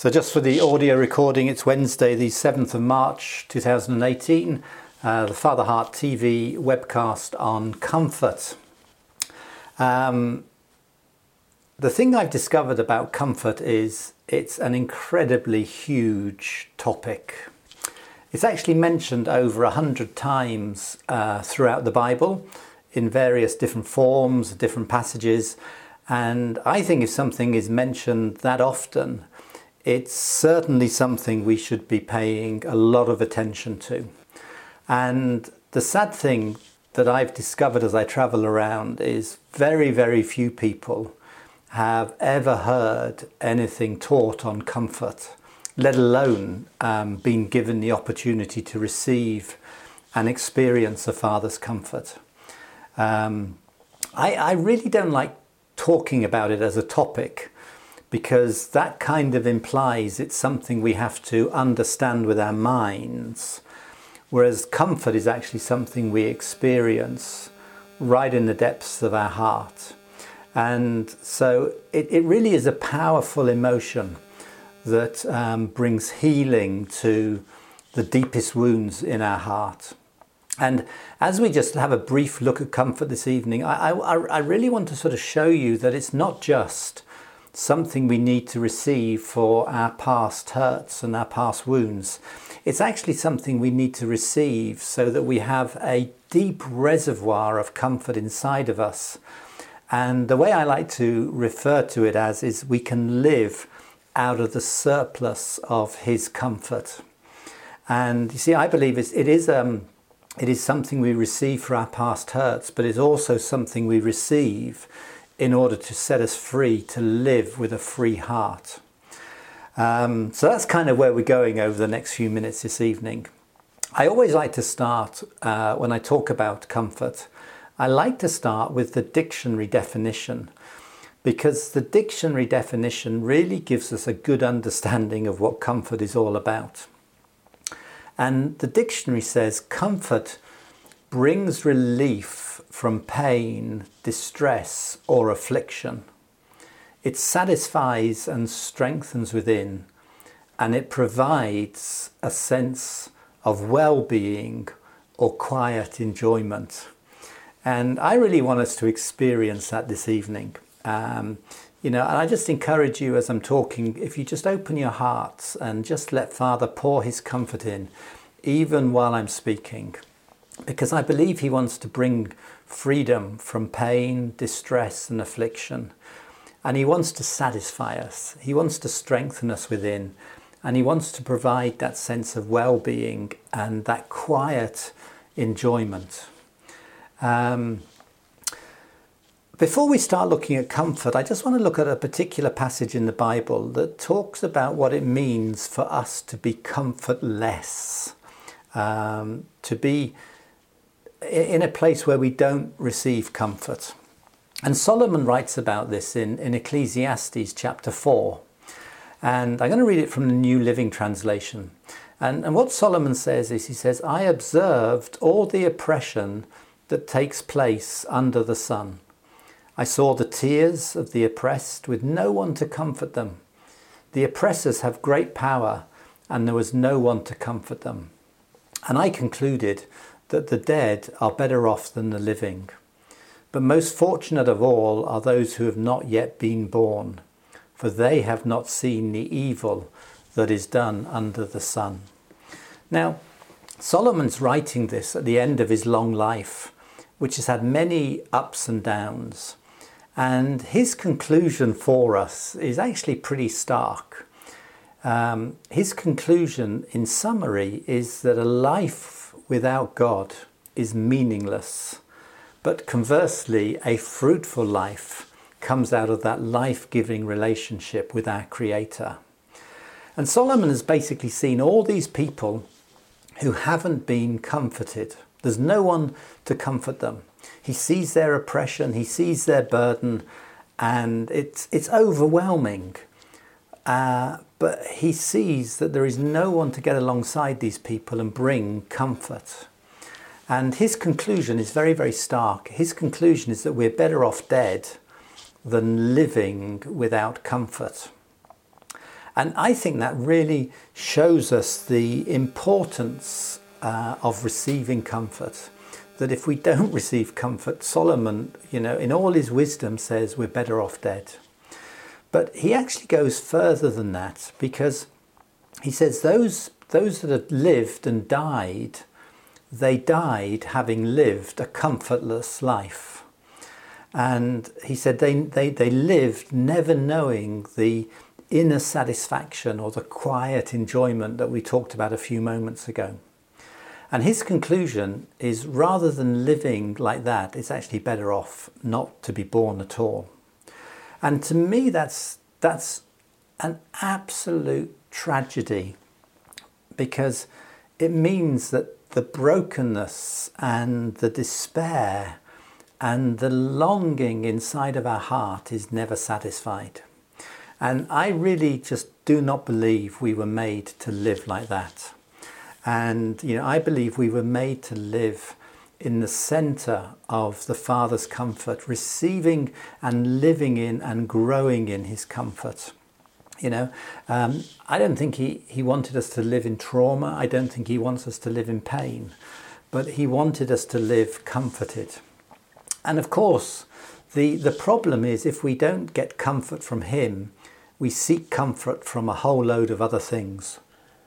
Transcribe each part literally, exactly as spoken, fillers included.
So just for the audio recording, it's Wednesday the seventh of March two thousand eighteen, uh, the Father Heart T V webcast on comfort. Um, the thing I've discovered about comfort is it's an incredibly huge topic. It's actually mentioned over a hundred times uh, throughout the Bible in various different forms, different passages, and I think if something is mentioned that often, it's certainly something we should be paying a lot of attention to. And the sad thing that I've discovered as I travel around is very, very few people have ever heard anything taught on comfort, let alone um, been given the opportunity to receive and experience a Father's comfort. Um, I, I really don't like talking about it as a topic, because that kind of implies it's something we have to understand with our minds, whereas comfort is actually something we experience right in the depths of our heart. And so it, it really is a powerful emotion that um, brings healing to the deepest wounds in our heart. And as we just have a brief look at comfort this evening, I, I, I really want to sort of show you that it's not just something we need to receive for our past hurts and our past wounds. It's actually something we need to receive so that we have a deep reservoir of comfort inside of us. And the way I like to refer to it as is we can live out of the surplus of His comfort. And you see, I believe it's, it is um, it is something we receive for our past hurts, but it's also something we receive in order to set us free to live with a free heart. Um, so that's kind of where we're going over the next few minutes this evening. I always like to start, uh, when I talk about comfort, I like to start with the dictionary definition, because the dictionary definition really gives us a good understanding of what comfort is all about. And the dictionary says comfort brings relief from pain, distress, or affliction. It satisfies and strengthens within, and it provides a sense of well-being or quiet enjoyment. And I really want us to experience that this evening. Um, you know, and I just encourage you as I'm talking, if you just open your hearts and just let Father pour His comfort in, even while I'm speaking. Because I believe He wants to bring freedom from pain, distress and affliction. And He wants to satisfy us. He wants to strengthen us within. And He wants to provide that sense of well-being and that quiet enjoyment. Um, before we start looking at comfort, I just want to look at a particular passage in the Bible that talks about what it means for us to be comfortless. Um, to be in a place where we don't receive comfort. And Solomon writes about this in, in Ecclesiastes chapter four. And I'm going to read it from the New Living Translation. And, and what Solomon says is, he says, I observed all the oppression that takes place under the sun. I saw the tears of the oppressed with no one to comfort them. The oppressors have great power, and there was no one to comfort them. And I concluded that the dead are better off than the living. But most fortunate of all are those who have not yet been born, for they have not seen the evil that is done under the sun. Now, Solomon's writing this at the end of his long life, which has had many ups and downs. And his conclusion for us is actually pretty stark. Um, his conclusion, in summary, is that a life without God is meaningless, but conversely, a fruitful life comes out of that life-giving relationship with our Creator. And Solomon has basically seen all these people who haven't been comforted. There's no one to comfort them. He sees their oppression, he sees their burden, and it's it's overwhelming. Uh, but he sees that there is no one to get alongside these people and bring comfort. And his conclusion is very, very stark. His conclusion is that we're better off dead than living without comfort. And I think that really shows us the importance uh, of receiving comfort. That if we don't receive comfort, Solomon, you know, in all his wisdom says we're better off dead. But he actually goes further than that, because he says those, those that have lived and died, they died having lived a comfortless life. And he said they, they, they lived never knowing the inner satisfaction or the quiet enjoyment that we talked about a few moments ago. And his conclusion is, rather than living like that, it's actually better off not to be born at all. And to me, that's, that's an absolute tragedy, because it means that the brokenness and the despair and the longing inside of our heart is never satisfied. And I really just do not believe we were made to live like that. And, you know, I believe we were made to live in the center of the Father's comfort, receiving and living in and growing in his comfort. You know, um, I don't think he, he wanted us to live in trauma. I don't think he wants us to live in pain, but he wanted us to live comforted. And of course, the, the problem is, if we don't get comfort from him, we seek comfort from a whole load of other things.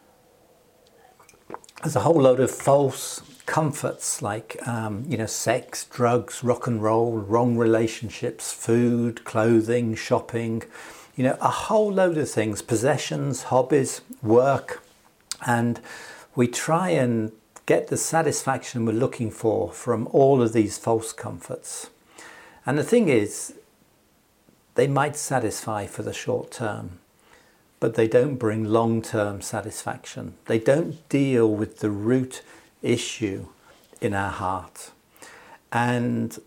There's a whole load of false comforts, like, um, you know, sex, drugs, rock and roll, wrong relationships, food, clothing, shopping, you know, a whole load of things, possessions, hobbies, work. And we try and get the satisfaction we're looking for from all of these false comforts. And the thing is, they might satisfy for the short term, but they don't bring long-term satisfaction. They don't deal with the root issue in our heart. And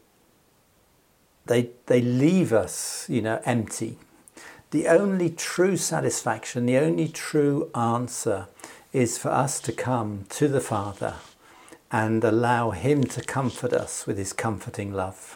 they, they leave us, you know, empty. The only true satisfaction, the only true answer is for us to come to the Father and allow him to comfort us with his comforting love.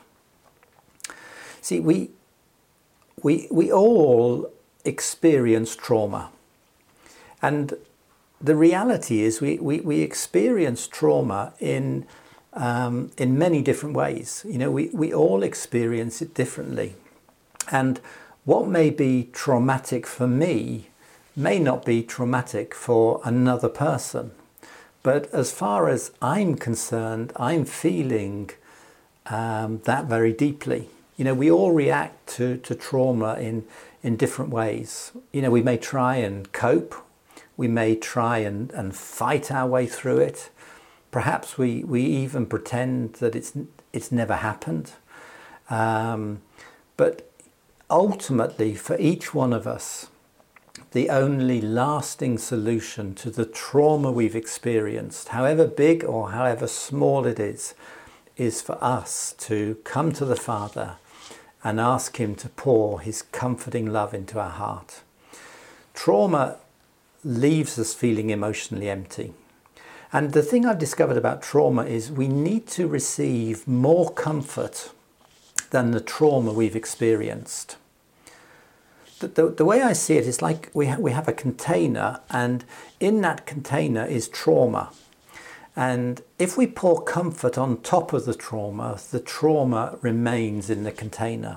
See, we, we, we all experience trauma. And the reality is we, we, we experience trauma in, um, in many different ways. You know, we, we all experience it differently. And what may be traumatic for me may not be traumatic for another person. But as far as I'm concerned, I'm feeling um, that very deeply. You know, we all react to, to trauma in, in different ways. You know, we may try and cope. We may try and, and fight our way through it. Perhaps we, we even pretend that it's, it's never happened. Um, but ultimately, for each one of us, the only lasting solution to the trauma we've experienced, however big or however small it is, is for us to come to the Father and ask him to pour his comforting love into our heart. Trauma leaves us feeling emotionally empty. And the thing I've discovered about trauma is we need to receive more comfort than the trauma we've experienced. The, the, the way I see it is like we, ha we have a container, and in that container is trauma. And if we pour comfort on top of the trauma, the trauma remains in the container.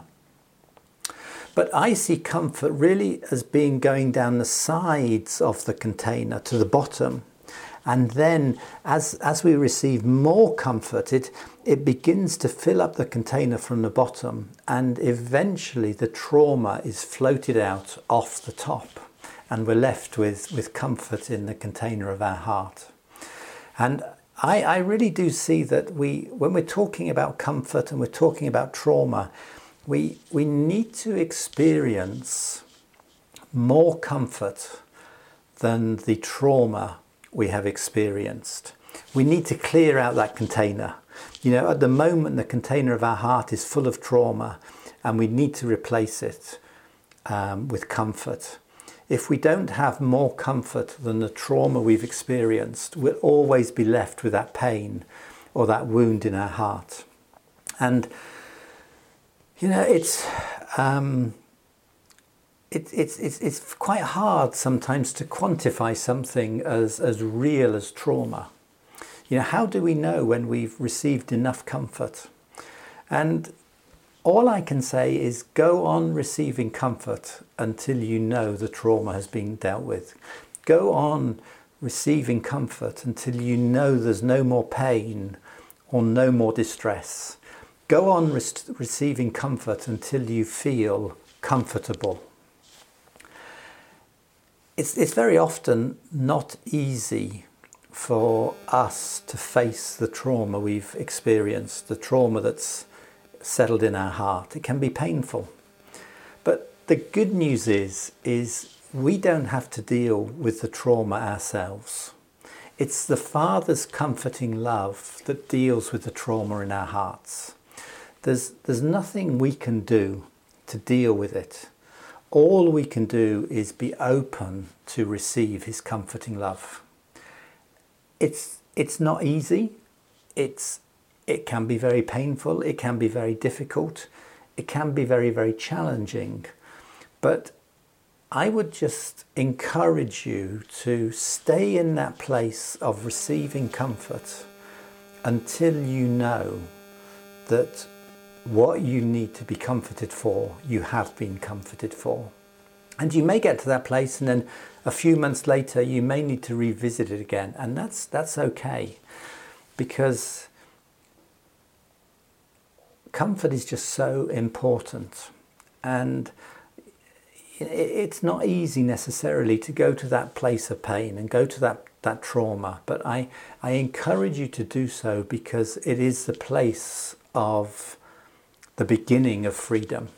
But I see comfort really as being going down the sides of the container to the bottom. And then as, as we receive more comfort, it, it begins to fill up the container from the bottom. And eventually the trauma is floated out off the top. And we're left with, with comfort in the container of our heart. And I, I really do see that we, when we're talking about comfort and we're talking about trauma, we, we need to experience more comfort than the trauma we have experienced. We need to clear out that container. You know, at the moment, the container of our heart is full of trauma, and we need to replace it um, with comfort. If we don't have more comfort than the trauma we've experienced, we'll always be left with that pain or that wound in our heart. And, you know, it's, um, it, it's, it's, it's quite hard sometimes to quantify something as, as real as trauma. You know, how do we know when we've received enough comfort? And all I can say is go on receiving comfort until you know the trauma has been dealt with. Go on receiving comfort until you know there's no more pain or no more distress. Go on re- receiving comfort until you feel comfortable. It's, it's very often not easy for us to face the trauma we've experienced, the trauma that's settled in our heart. It can be painful. But the good news is, is we don't have to deal with the trauma ourselves. It's the Father's comforting love that deals with the trauma in our hearts. There's, there's nothing we can do to deal with it. All we can do is be open to receive his comforting love. It's, it's not easy. It's, it can be very painful. It can be very difficult. It can be very, very challenging. But I would just encourage you to stay in that place of receiving comfort until you know that what you need to be comforted for, you have been comforted for. And you may get to that place and then a few months later you may need to revisit it again, and that's that's okay, because comfort is just so important. And it's not easy necessarily to go to that place of pain and go to that, that trauma, but I, I encourage you to do so because it is the place of the beginning of freedom.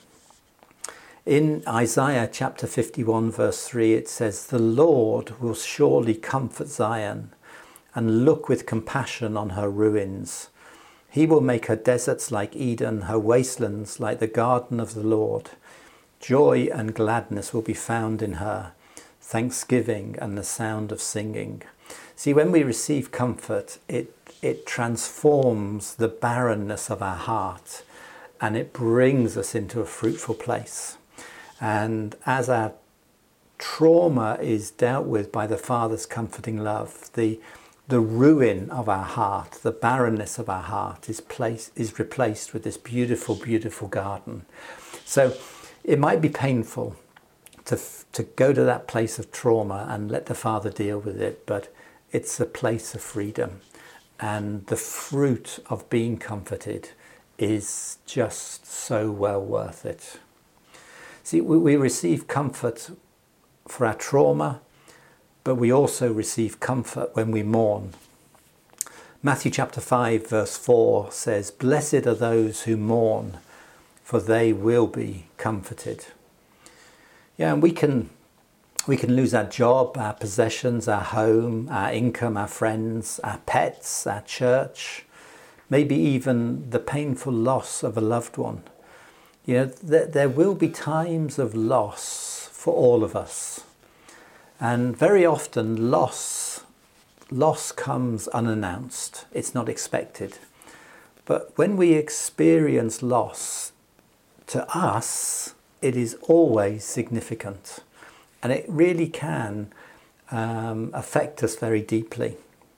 In Isaiah chapter fifty-one verse three it says, "The Lord will surely comfort Zion and look with compassion on her ruins. He will make her deserts like Eden, her wastelands like the garden of the Lord. Joy and gladness will be found in her, thanksgiving and the sound of singing." See, when we receive comfort, it, it transforms the barrenness of our heart and it brings us into a fruitful place. And as our trauma is dealt with by the Father's comforting love, the, the ruin of our heart, the barrenness of our heart is, placed, is replaced with this beautiful, beautiful garden. So it might be painful to, to go to that place of trauma and let the Father deal with it, but it's a place of freedom. And the fruit of being comforted is just so well worth it. See, we, we receive comfort for our trauma, but we also receive comfort when we mourn. Matthew chapter five verse four says, "Blessed are those who mourn, for they will be comforted." Yeah, and we can we can lose our job, our possessions, our home, our income, our friends, our pets, our church, maybe even the painful loss of a loved one. You know, there, there will be times of loss for all of us. And very often loss, loss comes unannounced. It's not expected. But when we experience loss, to us, it is always significant. And it really can um, affect us very deeply.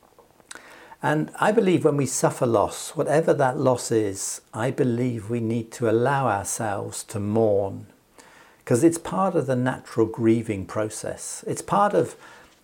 And I believe when we suffer loss, whatever that loss is, I believe we need to allow ourselves to mourn, because it's part of the natural grieving process. It's part of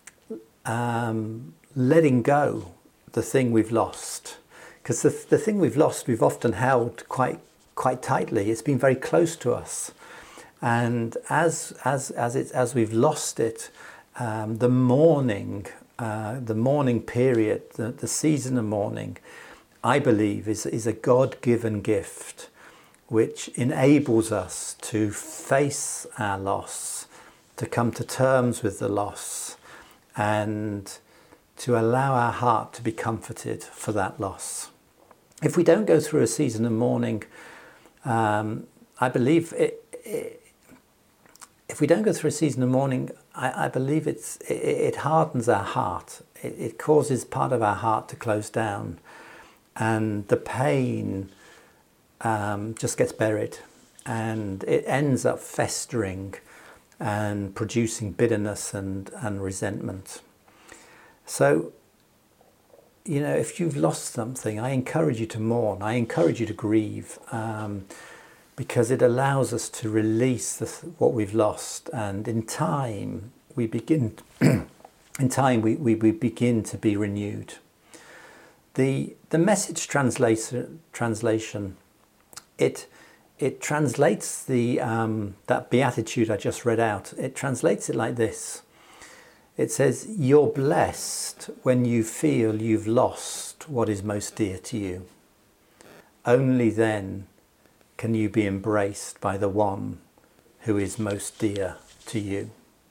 um, letting go the thing we've lost, because the, the thing we've lost we've often held quite quite tightly. It's been very close to us, and as as as it as we've lost it, um, the mourning. Uh, the mourning period, the, the season of mourning, I believe is, is a God-given gift which enables us to face our loss, to come to terms with the loss, and to allow our heart to be comforted for that loss. If we don't go through a season of mourning, um, I believe it, it, if we don't go through a season of mourning, I, I believe it's, it, it hardens our heart. It, it causes part of our heart to close down, and the pain um, just gets buried, and it ends up festering and producing bitterness and, and resentment. So, you know, if you've lost something, I encourage you to mourn. I encourage you to grieve, um, because it allows us to release the, what we've lost. And in time, we begin, in time, we, we, we begin to be renewed. The, the Message translation, translation it, it translates the, um, that beatitude I just read out. It translates it like this. It says, you're blessed when you feel you've lost what is most dear to you. Only then can you be embraced by the one who is most dear to you.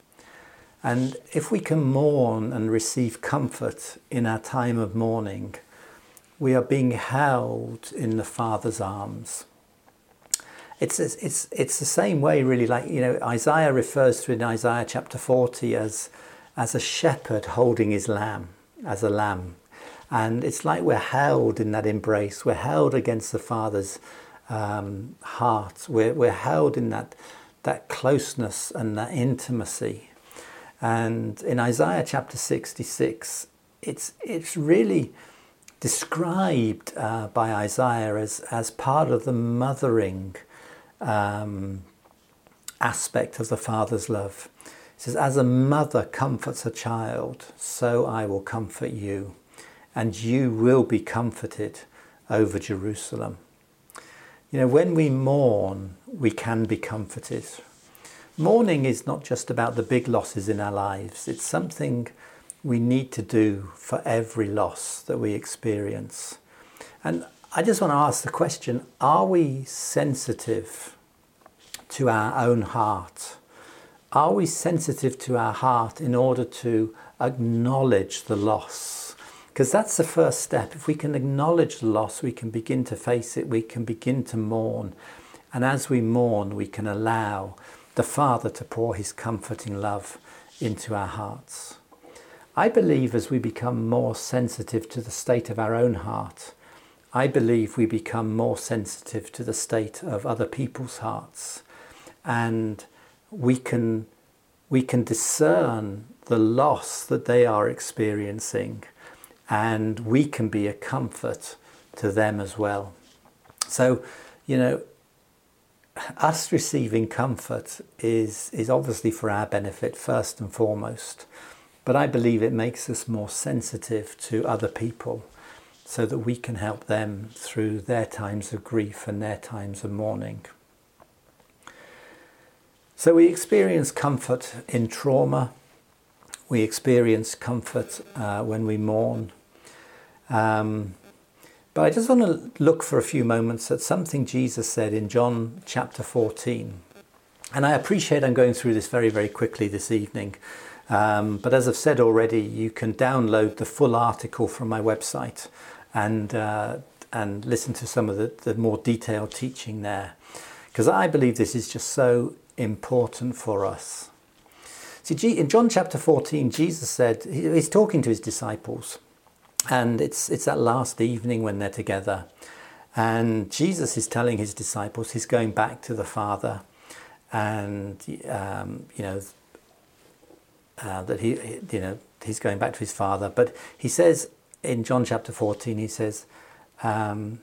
And if we can mourn and receive comfort in our time of mourning, we are being held in the Father's arms. It's, it's, it's the same way, really, like, you know, Isaiah refers to it in Isaiah chapter forty as as a shepherd holding his lamb, as a lamb. And it's like we're held in that embrace. We're held against the Father's um, heart. We're, we're held in that, that closeness and that intimacy. And in Isaiah chapter sixty-six, it's, it's really described uh, by Isaiah as, as part of the mothering um, aspect of the Father's love. It says, as a mother comforts a child, so I will comfort you, and you will be comforted over Jerusalem. You know, when we mourn, we can be comforted. Mourning is not just about the big losses in our lives. It's something we need to do for every loss that we experience. And I just want to ask the question, are we sensitive to our own heart? Are we sensitive to our heart in order to acknowledge the loss? Because that's the first step. If we can acknowledge the loss, we can begin to face it, we can begin to mourn. And as we mourn, we can allow the Father to pour his comforting love into our hearts. I believe as we become more sensitive to the state of our own heart, I believe we become more sensitive to the state of other people's hearts. And we can, we can discern the loss that they are experiencing, and we can be a comfort to them as well. So, you know, us receiving comfort is, is obviously for our benefit first and foremost, but I believe it makes us more sensitive to other people so that we can help them through their times of grief and their times of mourning. So we experience comfort in trauma, we experience comfort uh, when we mourn. Um, but I just want to look for a few moments at something Jesus said in John chapter fourteen. And I appreciate I'm going through this very, very quickly this evening. Um, but as I've said already, you can download the full article from my website and, uh, and listen to some of the, the more detailed teaching there. Because I believe this is just so important for us. See, in John chapter fourteen, Jesus said, he's talking to his disciples, and it's it's that last evening when they're together, and Jesus is telling his disciples he's going back to the Father, and um, you know uh, that he you know he's going back to his Father. But he says in John chapter fourteen, he says, um,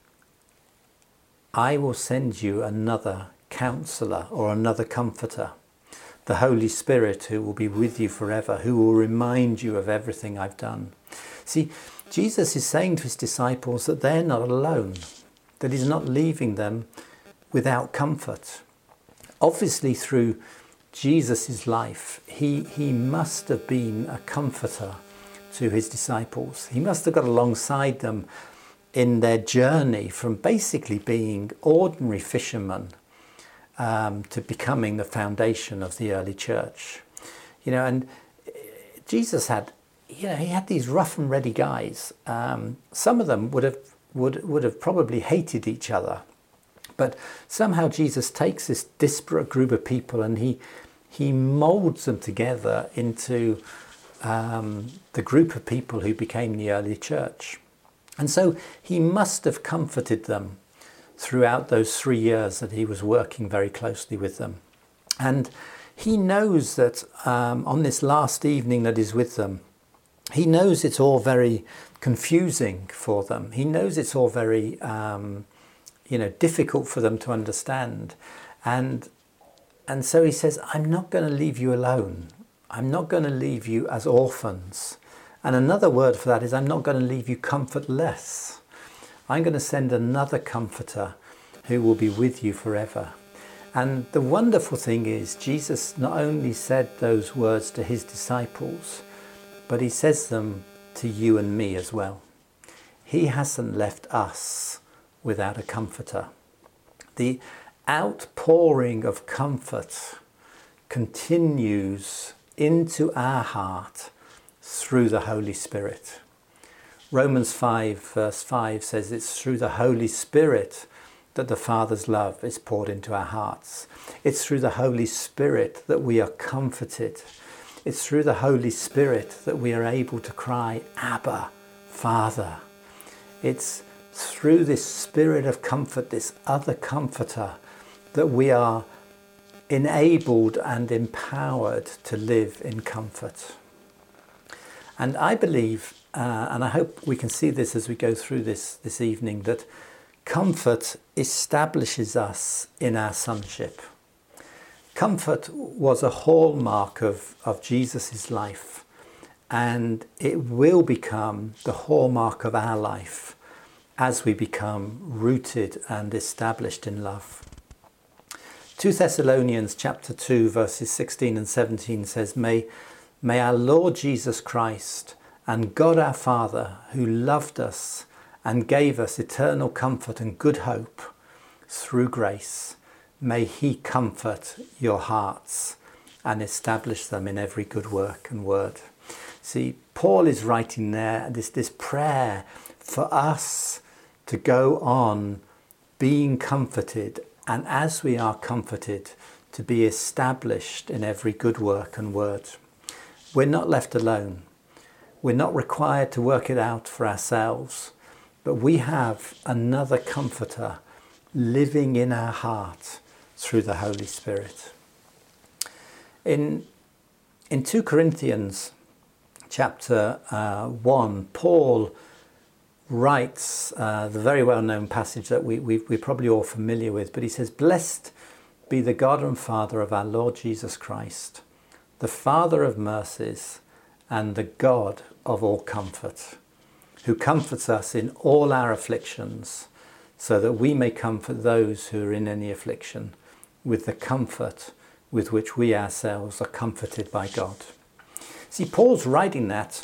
"I will send you another Counselor or another Comforter, the Holy Spirit, who will be with you forever, who will remind you of everything I've done." See, Jesus is saying to his disciples that they're not alone, that he's not leaving them without comfort. Obviously, through Jesus' life, he, he must have been a comforter to his disciples. He must have got alongside them in their journey from basically being ordinary fishermen Um, to becoming the foundation of the early church. You know, and Jesus had, you know, he had these rough and ready guys. Um, some of them would have would would have probably hated each other, but somehow Jesus takes this disparate group of people and he he molds them together into um, the group of people who became the early church. And so he must have comforted them throughout those three years that he was working very closely with them. And he knows that um, on this last evening that he's with them, he knows it's all very confusing for them. He knows it's all very, um, you know, difficult for them to understand. And, and so he says, I'm not going to leave you alone. I'm not going to leave you as orphans. And another word for that is, I'm not going to leave you comfortless. I'm going to send another comforter who will be with you forever. And the wonderful thing is, Jesus not only said those words to his disciples, but he says them to you and me as well. He hasn't left us without a comforter. The outpouring of comfort continues into our heart through the Holy Spirit. Romans five verse five says it's through the Holy Spirit that the Father's love is poured into our hearts. It's through the Holy Spirit that we are comforted. It's through the Holy Spirit that we are able to cry, Abba, Father. It's through this spirit of comfort, this other comforter, that we are enabled and empowered to live in comfort. And I believe, uh, and I hope we can see this as we go through this this evening, that comfort establishes us in our sonship. Comfort was a hallmark of, of Jesus' life, and it will become the hallmark of our life as we become rooted and established in love. Second Thessalonians chapter two verses sixteen and seventeen says, May, may our Lord Jesus Christ and God our Father, who loved us and gave us eternal comfort and good hope through grace, may he comfort your hearts and establish them in every good work and word. See, Paul is writing there this, this prayer for us to go on being comforted, and as we are comforted, to be established in every good work and word. We're not left alone. We're not required to work it out for ourselves, but we have another comforter living in our heart through the Holy Spirit. In, in Second Corinthians chapter uh, one, Paul writes uh, the very well-known passage that we, we, we're probably all familiar with, but he says, Blessed be the God and Father of our Lord Jesus Christ, the Father of mercies and the God of all comfort, who comforts us in all our afflictions, so that we may comfort those who are in any affliction with the comfort with which we ourselves are comforted by God. See, Paul's writing that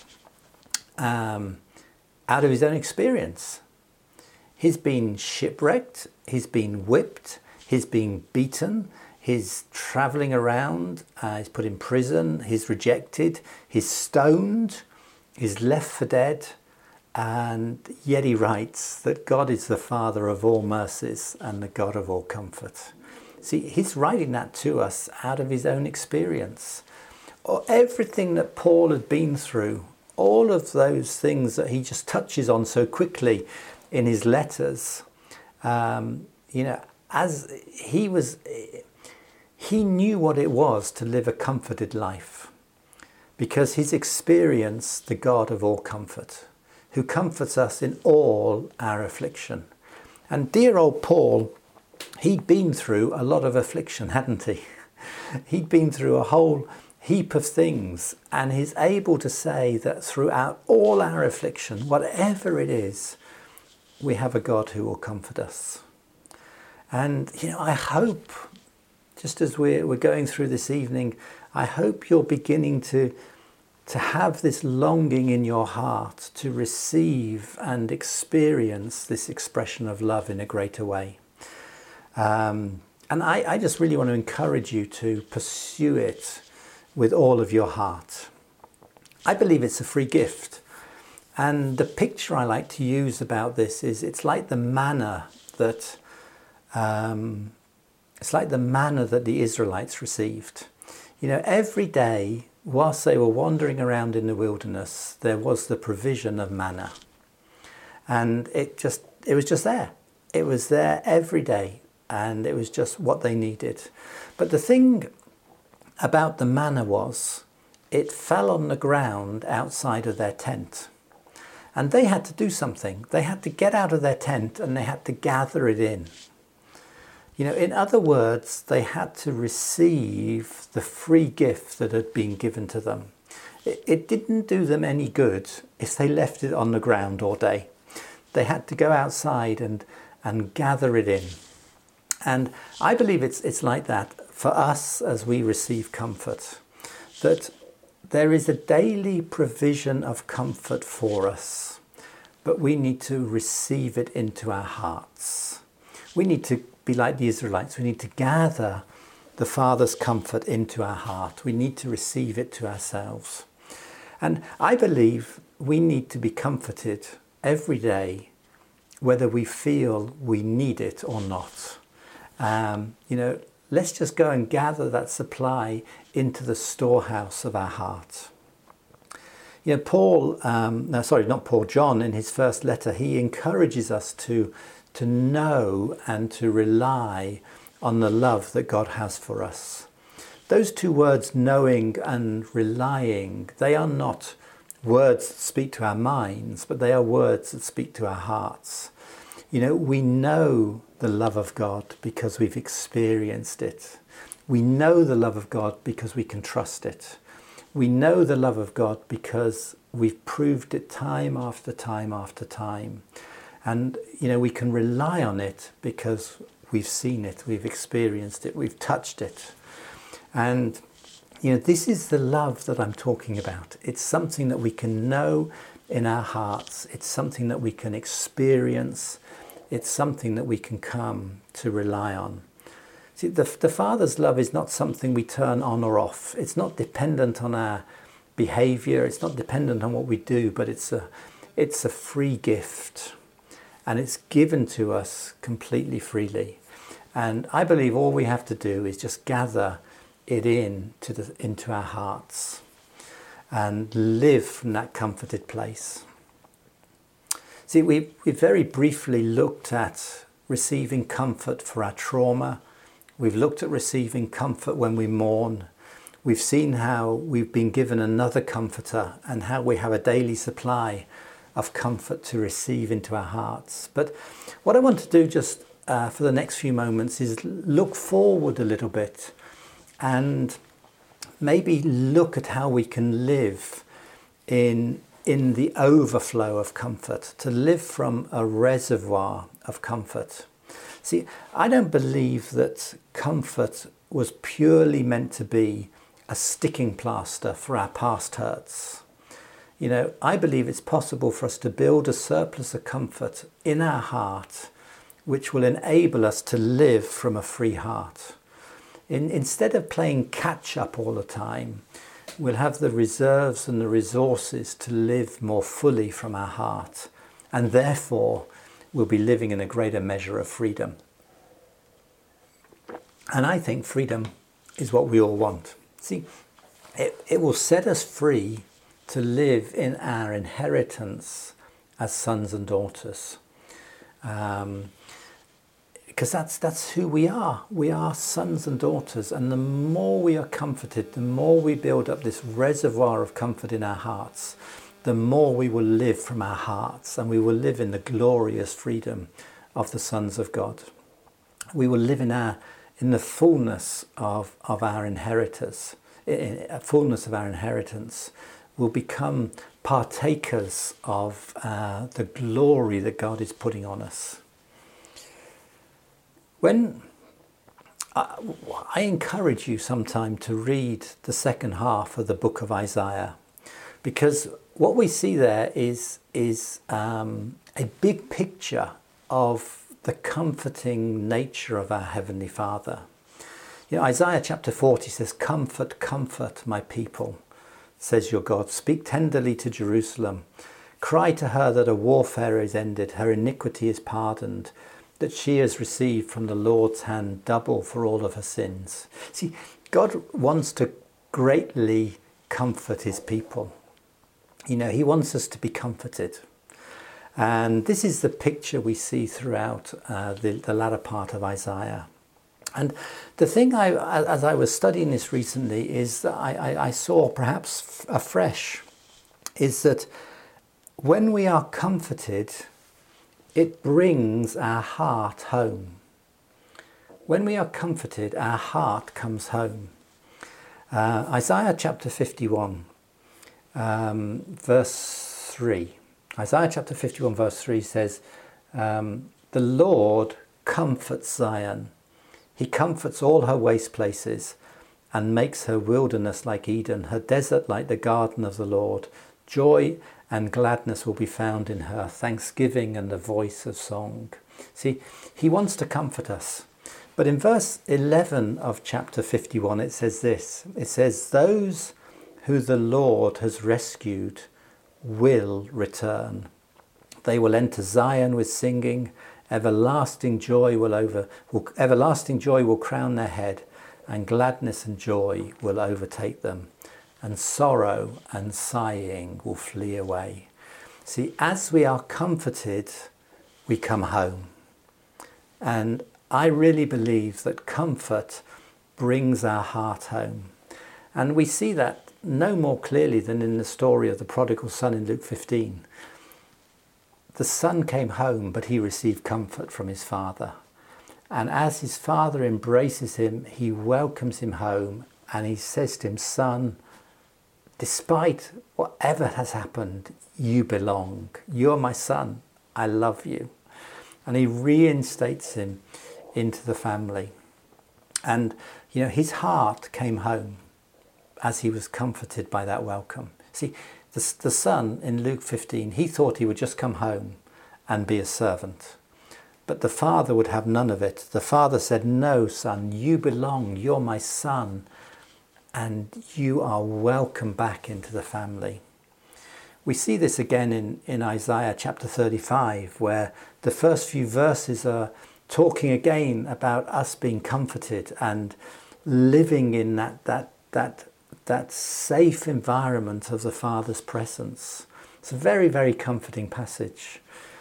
um, out of his own experience. He's been shipwrecked, he's been whipped, he's been beaten, he's travelling around, uh, he's put in prison, he's rejected, he's stoned, he's left for dead, and yet he writes that God is the Father of all mercies and the God of all comfort. See, he's writing that to us out of his own experience. Or everything that Paul had been through, all of those things that he just touches on so quickly in his letters, um, you know, as he was, he knew what it was to live a comforted life, because he's experienced the God of all comfort, who comforts us in all our affliction. And dear old Paul, he'd been through a lot of affliction, hadn't he? He'd been through a whole heap of things, and he's able to say that throughout all our affliction, whatever it is, we have a God who will comfort us. And, you know, I hope, just as we're, we're going through this evening, I hope you're beginning to, to have this longing in your heart to receive and experience this expression of love in a greater way. Um, and I, I just really want to encourage you to pursue it with all of your heart. I believe it's a free gift. And the picture I like to use about this is it's like the manna that um, it's like the manna that the Israelites received. You know, every day whilst they were wandering around in the wilderness, there was the provision of manna. And it just it was just there. It was there every day, and it was just what they needed. But the thing about the manna was, it fell on the ground outside of their tent. And they had to do something. They had to get out of their tent and they had to gather it in. You know, in other words, they had to receive the free gift that had been given to them. It, it didn't do them any good if they left it on the ground all day. They had to go outside and, and gather it in. And I believe it's, it's like that for us as we receive comfort, that there is a daily provision of comfort for us, but we need to receive it into our hearts. We need to be like the Israelites. We need to gather the Father's comfort into our heart. We need to receive it to ourselves. And I believe we need to be comforted every day, whether we feel we need it or not. Um, you know, let's just go and gather that supply into the storehouse of our heart. You know, Paul, um, no, sorry, not Paul, John, in his first letter, he encourages us to, to know and to rely on the love that God has for us. Those two words, knowing and relying, they are not words that speak to our minds, but they are words that speak to our hearts. You know, we know the love of God because we've experienced it. We know the love of God because we can trust it. We know the love of God because we've proved it time after time after time. And, you know, we can rely on it because we've seen it, we've experienced it, we've touched it. And, you know, this is the love that I'm talking about. It's something that we can know in our hearts. It's something that we can experience. It's something that we can come to rely on. See, the, the Father's love is not something we turn on or off. It's not dependent on our behavior. It's not dependent on what we do, but it's a, it's a free gift. And it's given to us completely freely. And I believe all we have to do is just gather it in to the, into our hearts and live from that comforted place. See, we, we very briefly looked at receiving comfort for our trauma. We've looked at receiving comfort when we mourn. We've seen how we've been given another comforter and how we have a daily supply of comfort to receive into our hearts. But what I want to do just uh, for the next few moments is look forward a little bit and maybe look at how we can live in, in the overflow of comfort, to live from a reservoir of comfort. See, I don't believe that comfort was purely meant to be a sticking plaster for our past hurts. You know, I believe it's possible for us to build a surplus of comfort in our heart, which will enable us to live from a free heart. In, instead of playing catch up all the time, we'll have the reserves and the resources to live more fully from our heart, and therefore we'll be living in a greater measure of freedom. And I think freedom is what we all want. See, it, it will set us free to live in our inheritance as sons and daughters. Um, because that's, that's who we are. We are sons and daughters. And the more we are comforted, the more we build up this reservoir of comfort in our hearts, the more we will live from our hearts, and we will live in the glorious freedom of the sons of God. We will live in our in the fullness of, of our inheritors, in a fullness of our inheritance. We'll become partakers of uh, the glory that God is putting on us. When I, I encourage you sometime to read the second half of the book of Isaiah, because what we see there is, is um, a big picture of the comforting nature of our Heavenly Father. You know, Isaiah chapter forty says, "Comfort, comfort my people, says your God. Speak tenderly to Jerusalem. Cry to her that her warfare is ended, her iniquity is pardoned, that she has received from the Lord's hand double for all of her sins." See, God wants to greatly comfort his people. You know, he wants us to be comforted. And this is the picture we see throughout uh, the, the latter part of Isaiah. And the thing I, as I was studying this recently, is that I, I, I saw perhaps afresh, is that when we are comforted, it brings our heart home. When we are comforted, our heart comes home. Uh, Isaiah chapter fifty-one, um, verse three. Isaiah chapter fifty-one, verse three says, um, the Lord comforts Zion. He comforts all her waste places and makes her wilderness like Eden, her desert like the garden of the Lord. Joy and gladness will be found in her, thanksgiving and the voice of song. See, he wants to comfort us. But in verse eleven of chapter fifty-one, it says this. It says, those who the Lord has rescued will return. They will enter Zion with singing. Everlasting joy will over, will, everlasting joy will crown their head, and gladness and joy will overtake them, and sorrow and sighing will flee away. See, as we are comforted, we come home. And I really believe that comfort brings our heart home. And we see that no more clearly than in the story of the prodigal son in Luke fifteen. The son came home, but he received comfort from his father. And as his father embraces him, he welcomes him home, and he says to him, son, despite whatever has happened, you belong. You're my son. I love you. And he reinstates him into the family. And, you know, his heart came home as he was comforted by that welcome. See, the, the son in Luke fifteen, he thought he would just come home and be a servant. But the father would have none of it. The father said, no, son, you belong. You're my son. And you are welcome back into the family. We see this again in, in Isaiah chapter thirty-five, where the first few verses are talking again about us being comforted and living in that, that, that, that safe environment of the Father's presence. It's a very, very comforting passage.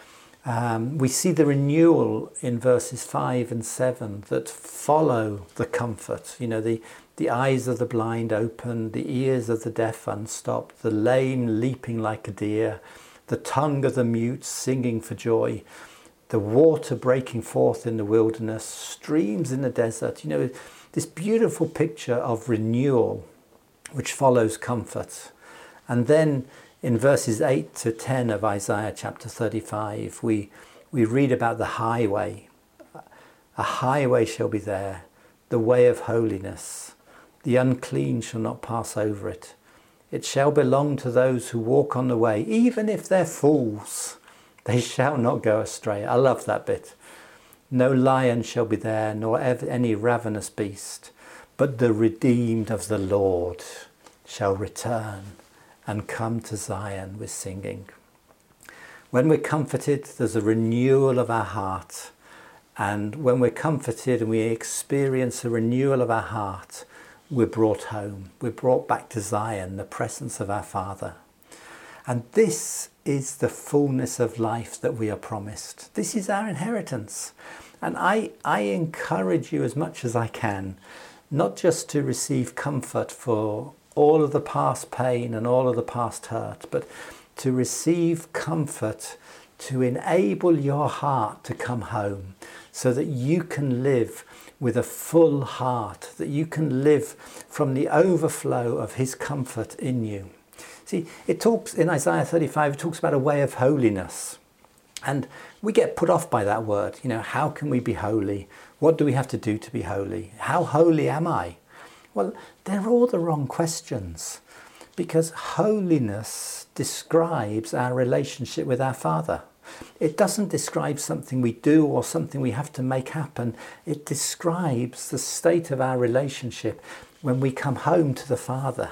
Um, we see the renewal in verses five and seven that follow the comfort. You know, the, the eyes of the blind open, the ears of the deaf unstopped, the lame leaping like a deer, the tongue of the mute singing for joy, the water breaking forth in the wilderness, streams in the desert. You know, this beautiful picture of renewal which follows comfort. And then in verses eight to ten of Isaiah chapter thirty-five, we, we read about the highway. A highway shall be there, the way of holiness. The unclean shall not pass over it. It shall belong to those who walk on the way, even if they're fools. They shall not go astray. I love that bit. No lion shall be there, nor ever any ravenous beast, but the redeemed of the Lord shall return and come to Zion with singing. When we're comforted, there's a renewal of our heart. And when we're comforted and we experience a renewal of our heart, we're brought home. We're brought back to Zion, the presence of our Father. And this is the fullness of life that we are promised. This is our inheritance. And I, I encourage you as much as I can, not just to receive comfort for all of the past pain and all of the past hurt, but to receive comfort to enable your heart to come home so that you can live with a full heart, that you can live from the overflow of his comfort in you. See, it talks in Isaiah thirty-five, it talks about a way of holiness. And we get put off by that word. You know, how can we be holy? What do we have to do to be holy? How holy am I? Well, they're all the wrong questions, because holiness describes our relationship with our Father. It doesn't describe something we do or something we have to make happen. It describes the state of our relationship when we come home to the Father.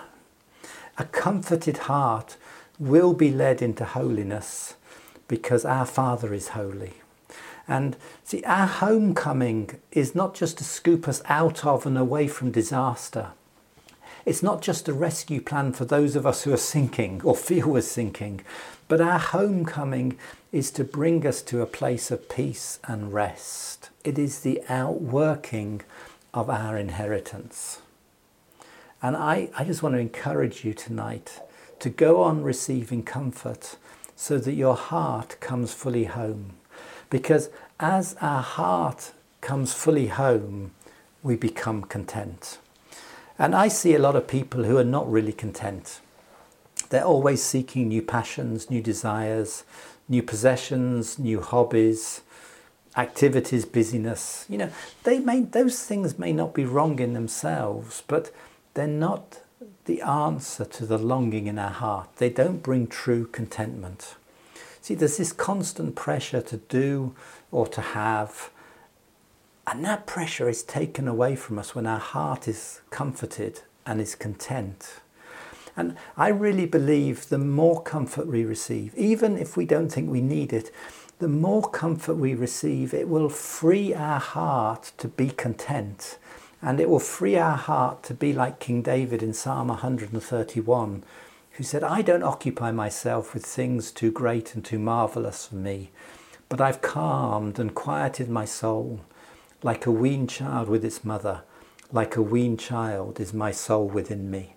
A comforted heart will be led into holiness because our Father is holy. And see, our homecoming is not just to scoop us out of and away from disaster. It's not just a rescue plan for those of us who are sinking or feel we're sinking, but our homecoming is to bring us to a place of peace and rest. It is the outworking of our inheritance. And I, I just want to encourage you tonight to go on receiving comfort so that your heart comes fully home. Because as our heart comes fully home, we become content. And I see a lot of people who are not really content. They're always seeking new passions, new desires, new possessions, new hobbies, activities, busyness. You know, they may, those things may not be wrong in themselves, but they're not the answer to the longing in our heart. They don't bring true contentment. See, there's this constant pressure to do or to have, and that pressure is taken away from us when our heart is comforted and is content. And I really believe the more comfort we receive, even if we don't think we need it, the more comfort we receive, it will free our heart to be content. And it will free our heart to be like King David in Psalm one thirty-one, who said, I don't occupy myself with things too great and too marvellous for me, but I've calmed and quieted my soul. Like a weaned child with its mother, like a weaned child is my soul within me.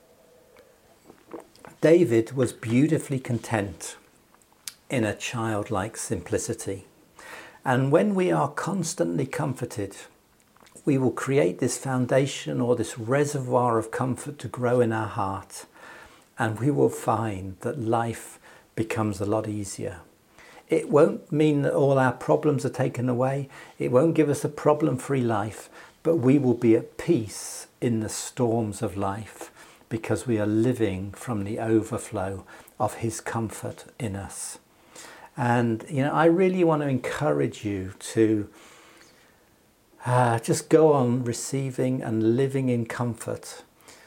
David was beautifully content in a childlike simplicity. And when we are constantly comforted, we will create this foundation or this reservoir of comfort to grow in our heart. And we will find that life becomes a lot easier. It won't mean that all our problems are taken away. It won't give us a problem-free life, but we will be at peace in the storms of life because we are living from the overflow of his comfort in us. And, you know, I really want to encourage you to uh, just go on receiving and living in comfort.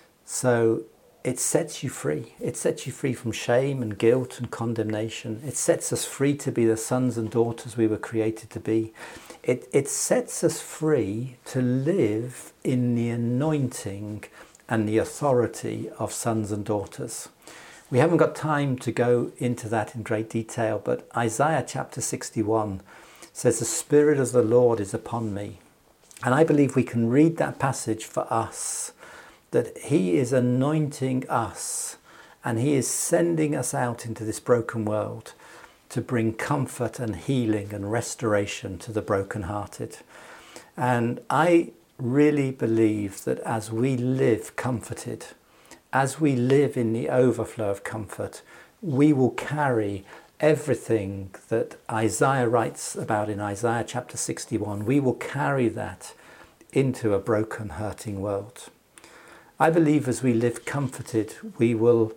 So it sets you free. It sets you free from shame and guilt and condemnation. It sets us free to be the sons and daughters we were created to be. It, it sets us free to live in the anointing and the authority of sons and daughters. We haven't got time to go into that in great detail, but Isaiah chapter sixty-one says, the Spirit of the Lord is upon me. And I believe we can read that passage for us, that he is anointing us and he is sending us out into this broken world to bring comfort and healing and restoration to the brokenhearted. And I really believe that as we live comforted, as we live in the overflow of comfort, we will carry everything that Isaiah writes about in Isaiah chapter sixty-one. We will carry that into a broken, hurting world. I believe as we live comforted, we will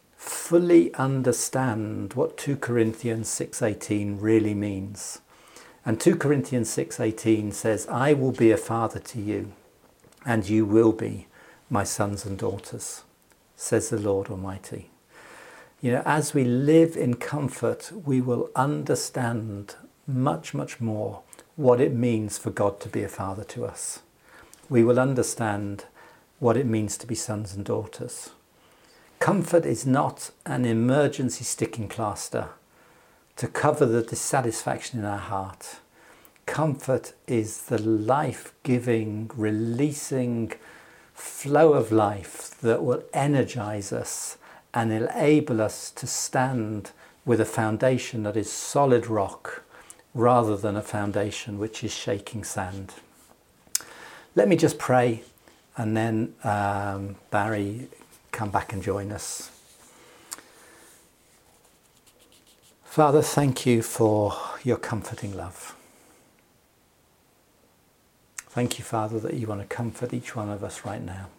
fully understand what two Corinthians six eighteen really means. And two Corinthians six eighteen says, I will be a father to you, and you will be my sons and daughters, says the Lord Almighty. You know, as we live in comfort, we will understand much, much more what it means for God to be a father to us. We will understand what it means to be sons and daughters. Comfort is not an emergency sticking plaster to cover the dissatisfaction in our heart. Comfort is the life-giving, releasing flow of life that will energize us and enable us to stand with a foundation that is solid rock rather than a foundation which is shaking sand. Let me just pray, and then um, Barry, come back and join us. Father, thank you for your comforting love. Thank you, Father, that you want to comfort each one of us right now.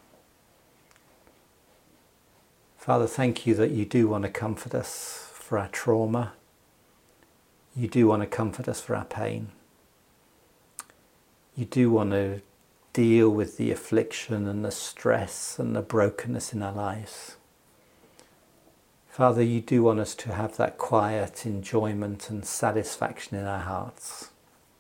Father, thank you that you do want to comfort us for our trauma. You do want to comfort us for our pain. You do want to deal with the affliction and the stress and the brokenness in our lives. Father, you do want us to have that quiet enjoyment and satisfaction in our hearts.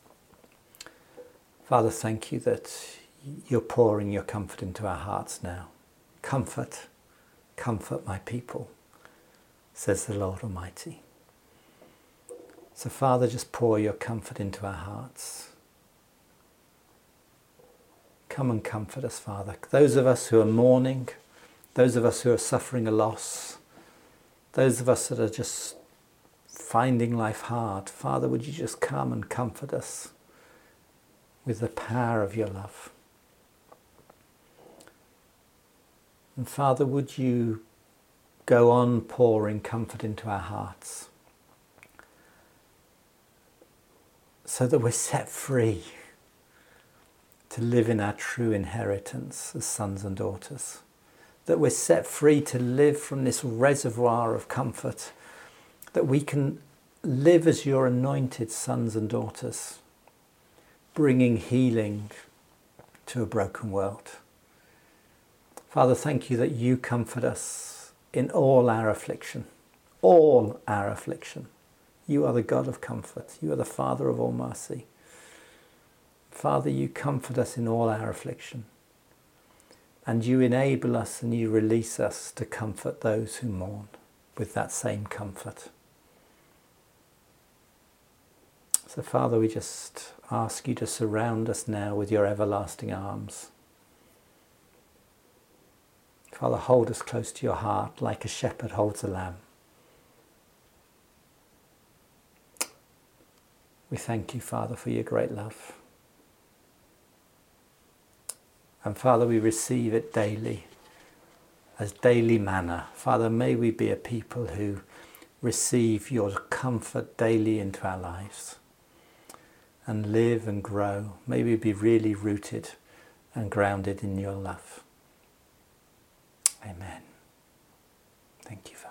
Father, thank you that you're pouring your comfort into our hearts now. Comfort, comfort my people, says the Lord Almighty. So Father, just pour your comfort into our hearts. come and comfort us, Father. Those of us who are mourning, those of us who are suffering a loss, those of us that are just finding life hard, Father, would you just come and comfort us with the power of your love. And Father, would you go on pouring comfort into our hearts so that we're set free to live in our true inheritance as sons and daughters, that we're set free to live from this reservoir of comfort, that we can live as your anointed sons and daughters, bringing healing to a broken world. Father, thank you that you comfort us in all our affliction, all our affliction. You are the God of comfort. You are the Father of all mercy. Father, you comfort us in all our affliction, and you enable us and you release us to comfort those who mourn with that same comfort. So Father, we just ask you to surround us now with your everlasting arms. Father, hold us close to your heart like a shepherd holds a lamb. We thank you, Father, for your great love. And Father, we receive it daily as daily manna. Father, may we be a people who receive your comfort daily into our lives and live and grow. May we be really rooted and grounded in your love. Amen. Thank you, Father.